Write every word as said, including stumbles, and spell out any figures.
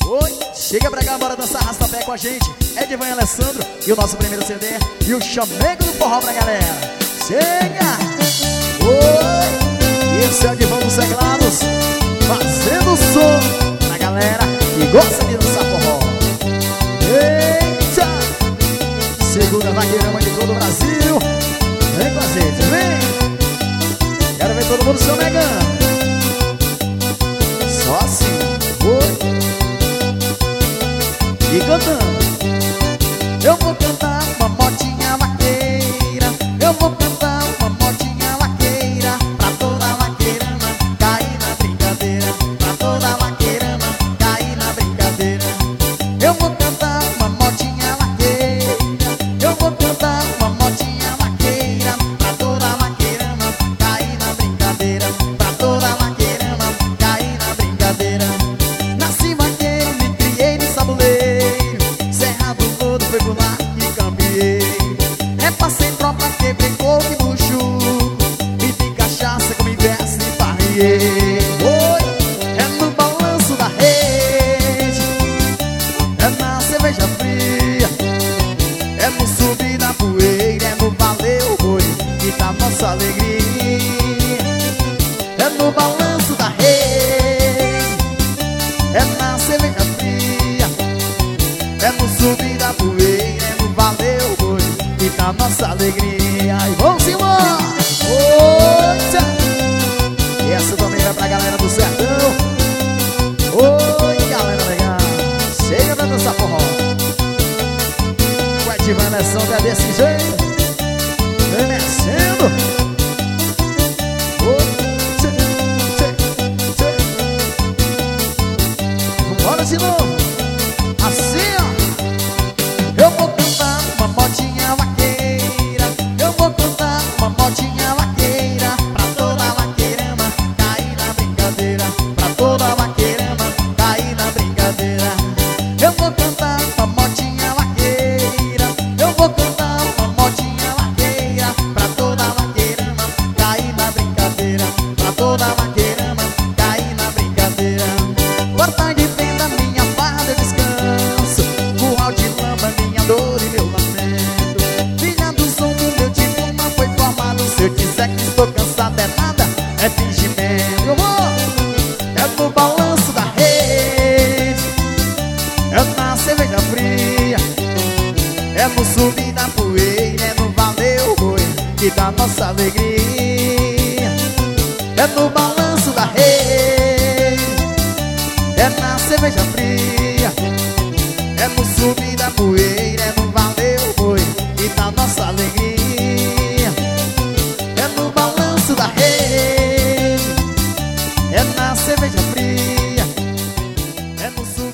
Oi, chega pra cá, bora dançar arrasta-pé com a gente. Edivan e Alessandro e o nosso primeiro C D e o chamego do forró pra galera. Chega! Oi, esse é o Edivan dos teclados, fazendo som pra galera que gosta de dançar forró. Eita! Segunda vaqueirama de todo o Brasil. Vem com a gente, vem! Quero ver todo mundo se omegando. Só assim, oi. E cantando. Eu vou cantar uma motinha vaqueira. Eu vou cantar uma motinha vaqueira. Pra toda vaqueirama cair na brincadeira. Pra toda vaqueirama cair na brincadeira. Eu vou cantar uma motinha vaqueira. Eu vou cantar uma motinha vaqueira. Pra toda vaqueirama cair na brincadeira. Pra toda vaqueirama cair na brincadeira. Nasci vaqueiro, me criei no sabuleiro. Serra do Lodo foi por lá que cambiei. Repassei tropa, quebrei coco e bucho. E de cachaça como inverso e parriei. Oi, é no balanço da rede, é na cerveja fria, é no subir da poeira, é no valeu boi que tá nossa alegria. É no balanço da rede, é na cerveja fria, é no subir da poeira, é no valeu boi que tá nossa alegria. E vamos embora! Oi, e essa também vai pra galera do sertão. Oi, galera legal, chega pra dançar forró. O Edivan e Alessandro é desse jeito, vem mexendo. Oi, tchê, tchê, tchê. Vambora de novo. Assim, ó. Eu vou cantar uma motinha vaqueira. Eu vou cantar uma motinha vaqueira. Pra toda vaqueirama cair na brincadeira. Pra toda vaqueirama cair na brincadeira. Eu vou cantar uma motinha vaqueira. Eu vou cantar uma motinha vaqueira. Pra toda vaqueirama cair na brincadeira. Pra toda vaqueirama cair na brincadeira. Porta de venda, minha farda eu descanso. Curral de lama, minha dor e meu lamento. Filha do som do meu diploma foi formado. Se eu disser que estou cansado é nada, é fingimento. Eu vou, é no balanço da rede, é na cerveja fria, é no subir da poeira, é no valeu boi que dá nossa alegria. É no balanço da rede, é na cerveja fria, é no subir da poeira, é no valeu boi que dá nossa alegria. É no balanço da rede, é na cerveja fria, é no subir